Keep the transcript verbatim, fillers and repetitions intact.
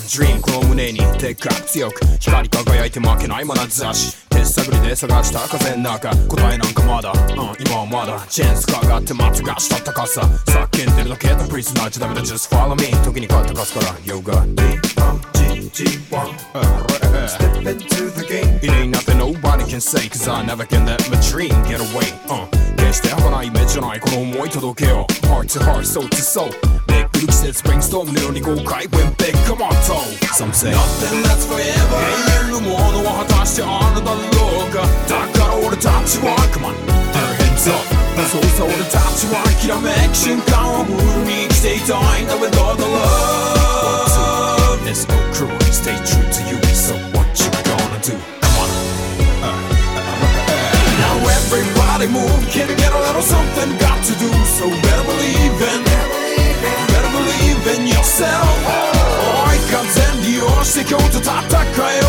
dream この胸にでっかく強く光り輝いて負けない眼差し手探りで探した風の中答えなんかまだ、うん、今はまだチェーンスかがってまたがした高さ叫んでるだけだプリズナーじゃダメだ Just follow me 時に変わったかすから Yoga D O G G one Step into the game It ain't nothing nobody can say Cause I never can let my dream get away、uh, 決して儚いイメージじゃないこの思い届けよ Heart to heart, soul to soul めくる季節 Brainstorm のように豪快 When big, come on, toe Some say Nothing lasts forever 永遠のものは果たしてあるだろうかだから俺たちは Come on, put our hands up そうさ俺たちはきらめく瞬間を無に生きていたいんだ With all the love There's no cruelty, stay true to you So what you gonna do? Come on uh, uh, uh, Now everybody move Can get a little something got to do So better believe in Better believe in yourself 追い風に押して今日と戦えよ